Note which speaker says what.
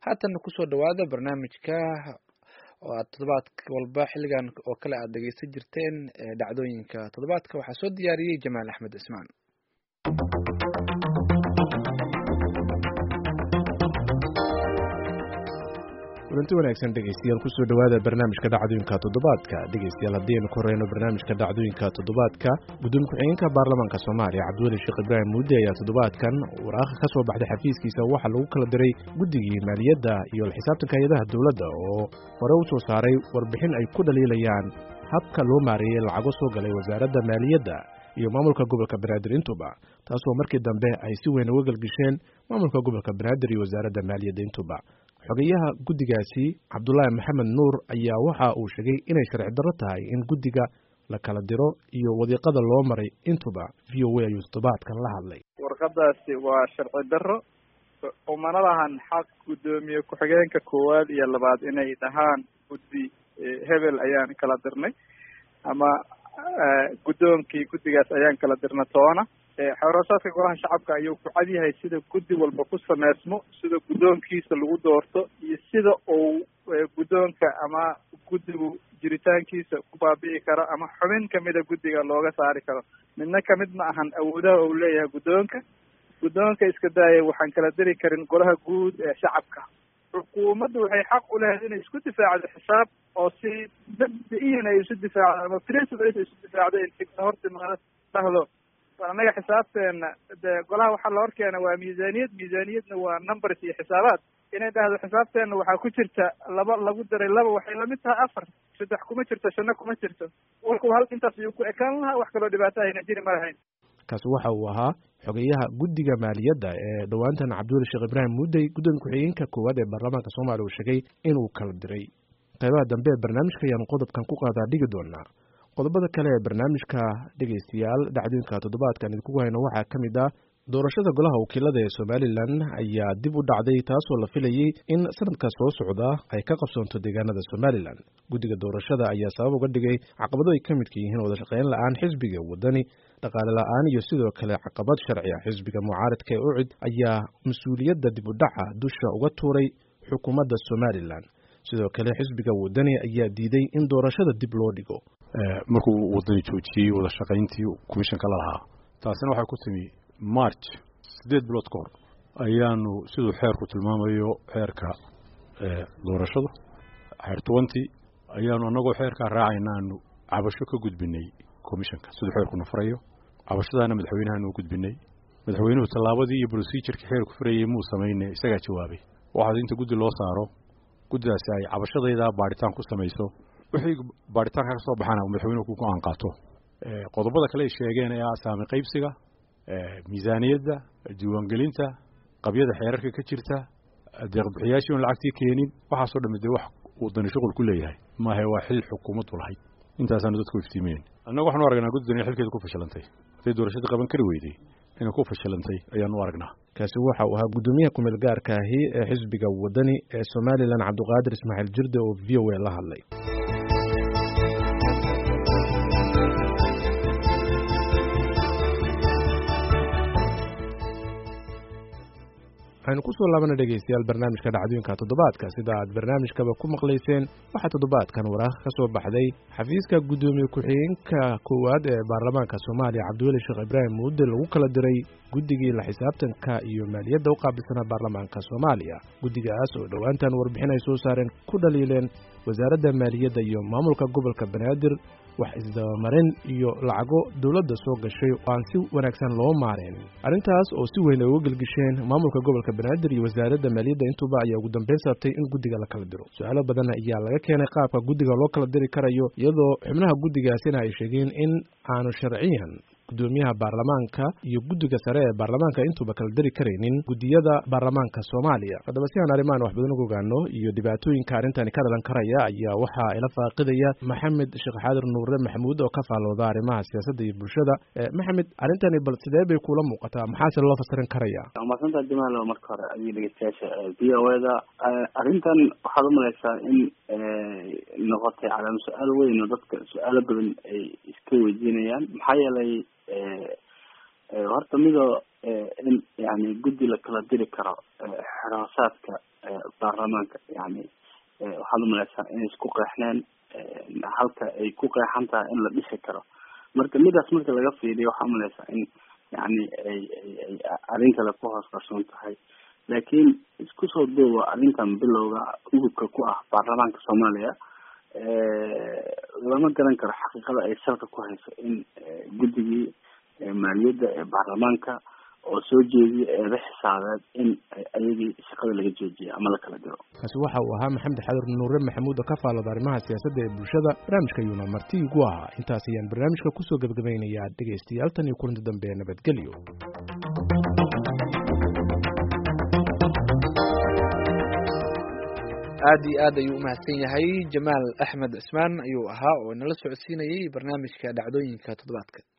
Speaker 1: haatan kusoo dhawaada barnaamijka oo aad toddobaadka walba xilligan oo kale aad dhegeysan jirteen dhacdooyinka toddobaadka waxaa soo diyaariyey Jamaal Axmed Ismaan.
Speaker 2: kulanti wanaagsan dhegeystayaal kusoo dhawaada barnaamijka dhacdooyinka toddobaadka. dhegeystayaal haddaynu ku horeyno barnaamijka dhacdooyinka toddobaadka, gudoomiye ku-xigeenka baarlamaanka Soomaaliya Cabdiweli Sheekh Ibraahim Muude ayaa toddobaadkan waraaq ka soo baxday xafiiskiisa waxaa lagu kala diray guddigii maaliyadda iyo la xisaabtanka hay'adaha dowladda oo hore u soo saaray warbixin ay ku dhaliilayaan habka loo maareeyay lacago soo galay wasaaradda maaliyadda iyo maamulka gobolka Banaadir intuba, taasoo markii dambe ay si weyn uga galgisheen maamulka gobolka Banaadir iyo wasaaradda maaliyadda intuba. xogeyaha guddigaasi Cabdullaahi Maxamed Nuur ayaa waxa uu sheegay inay sharci darro tahay in guddiga la kala diro iyo wadiiqada loo maray intuba. VOA ayuu toddobaadkan la hadlay.
Speaker 3: warqadaasi waa sharci darro, umana lahan xaq gudoomiye ku-xigeenka koowaad iyo labaad inay dhahaan guddi hebel ayaan kala dirnay ama guddoonkii guddigaas ayaan kala dirna toona. xoroosaadka golaha shacabka ayuu ku cad yahay sida guddi walba ku sameysmo, sida guddoonkiisa lagu doorto iyo sida uu guddoonka ama guddigu jiritaankiisa ku baabi'i karo ama xubin kamida guddiga looga saari karo. midna kamid ma ahan awoodaha uu leeyahay guddoonka iska daaya waxaan kala diri karin golaha guud ee shacabka. xukuumaddu waxay xaq u leedahay inay isku difaacdo xisaab oo si mabda-iyan ay isu difaacdo ama principle ay isu difaacdo inta hortimaado dhahdo anaga xisaabteena dee golaha waxaa la horkeena waa miisaaniyadna waa numbers iyo xisaabaad. inay dhahdo xisaabteena waxaa ku jirta laba lagu daray laba waxay lamid tahay afar, saddex kuma jirto, shanna kuma jirto. walku hal intaas ayuu ku ekaan lahaa, wax kaloo dhibaato ayna jiri ma lahayn.
Speaker 2: kaasi waxa uu ahaa xogeyaha guddiga maaliyadda ee dhowaantan Cabdiweli Sheekh Ibraahim Muude, gudoomiye ku-xigeenka koowaad ee baarlamaanka Soomaaliya uu sheegay inuu kala diray. qaybaha dambe ee barnaamijka ayaanu qodobkan ku qaadaa dhigi doonaa. qodobada kale ee barnaamijka dhegeystayaal dhacdooyinka toddobaadkan idinku hayno waxaa ka mid ah doorashada golaha wakiilada ee Somaliland ayaa dib u dhacday, taasoo la filayay in sanadka soo socda ay ka qabsoonto deegaanada Somaliland. guddiga doorashada ayaa sabab uga dhigay caqabado ay ka midka yihiin wada shaqayn la'aan xisbiga wadani, dhaqaale la'aan iyo sidoo kale caqabad sharci ah. xisbiga mucaaradka ee UCID ayaa mas-uuliyadda dib u dhaca dusha uga tuuray xukuumadda Somaliland. sidoo kale xisbiga wadani ayaa diiday in doorashada dib loo dhigo
Speaker 4: markuu wadani joojiyey wada shaqayntii komishanka la lahaa. taasina waxay ku timi March 8 bilood ka hor ayaanu sidoo xeerku tilmaamayo xeerka doorashada xeer 20 ayaanu anagoo xeerka raacaynaanu cabasho ka gudbinay komishanka sidoo xeerku nafrayo. cabashadaana madaxweynaha u gudbinay. madaxweynuhu tallaabadii iyo procedure-ka xeerku furayay muu sameeyay, isaga jawaabay. waxaa inta guddi loo saaro, guddigaasi ay cabashadayda baaritaan ku samayso, wixii baaritaanka ka soo baxana madaxweynuhu ku go'aan qaato. qodobada kale ay sheegeen ee asaami qaybsiga, miisaaniyadda, diiwaangelinta, qabyada xeerarka ka jirta, deeq-bixiyaashii oon lacagtii keenin, waxaasoo dhammi dee wax wadani shuqul ku leeyahay maahe waa xil xukuumaddu lahayd. intaasaanu dadku iftiimeen. annaga waxaanu aragnaa guddigan inay xilkeeda ku fashilantay, hadday doorashada qaban kari weyday inay ku fashilantay ayaanu aragnaa.
Speaker 2: kaasi waxa uu ahaa gudoomiyaha ku-meel gaarka ahi ee xisbiga wadani ee Somaliland Cabdiqaadir Ismaaciil Jirde oo VOA la hadlay. waxaynu ku soo laabana dhegeystayaal barnaamijka dhacdooyinka toddobaadka. sida aad barnaamijkaba ku maqlayseen, waxaa toddobaadkan waraaq ka soo baxday xafiiska gudoomiye ku-xigeenka koowaad ee baarlamaanka Soomaaliya Cabdiweli Sheekh Ibraahim Muude lagu kala diray guddigii la xisaabtanka iyo maaliyadda u qaabilsanaa baarlamaanka Soomaaliya. guddigaas oo dhowaantan warbixin ay soo saareen ku dhaliileen wasaaradda maaliyadda iyo maamulka gobolka Banaadir wax isdabamarin iyo lacago dowladda soo gashay oo aan si wanaagsan loo maareen. arrintaas oo si weyn ay uga gelgisheen maamulka gobolka Banaadir iyo wasaaradda maaliyadda intuba ayaa ugu dambeyn sabtay in guddiga la kala diro. su'aalo badan ayaa laga keenay qaabka guddiga loo kala diri karayo, iyadoo xubnaha guddigaasina ay sheegeen in aanu sharciyan gudoomiyaha baarlamaanka iyo guddiga sare ee baarlamaanka intuba kala dari karaynin guddiyada baarlamaanka Soomaaliya. haddaba si aan arrimahan wax badan uga ogaano iyo dhibaatooyinka arrintani ka dhalan karaya ayaa waxaa ila faaqidaya Maxamed Sheekh Xaadir Nuure Maxamuud oo ka faalooda arrimaha siyaasadda iyo bulshada. Maxamed, arrintani bal sidee bay kula muuqataa, maxaase loo fasirin karaya?
Speaker 5: maasanta Jamaal, marka hore adiga dhegeystayaasha VOA-da arrintan waxaad u malaysaa in noqotay calaamad su'aal weyn oo dadka su'aalo badan ay iska weydiinayaan. maxaa yeelay horta midoo in yani guddi la kala diri karo xiraasaadka baarlamaanka yani waxaad umalaysaa inay isku qeexneen halka ay ku qeexan tahay in la dhisi karo. marka midaas marka laga fiiriyo waxaa umalaysaa in yani ay arrin kale ku hoos qarsoon tahay. laakiin isku soo duuba arrintan bilowga udubka ku ah baarlamaanka Soomaaliya lama garan karo xaqiiqada ay salka ku hayso in guddigii maaliyadda ee baarlamaanka oo soo jeediyay eeda xisaabeed in ayagii shaqada laga joojiyay ama la kala diro.
Speaker 2: kaasi waxa uu ahaa Maxamed Xadir Nuure Maxamuud oo ka faallada arrimaha siyaasadda ee bulshada barnaamijka Yuna Marti ugu ahaa. intaas ayaan barnaamijka kusoo gabagabaynayaa dhegeystayaal tan iyo kulanti dambe nabadgelyo.
Speaker 1: aad iyo aad ayuu umahadsan yahay Jamaal Axmed Cismaan ayuu ahaa oo nala socodsiinayay barnaamijka dhacdooyinka toddobaadka.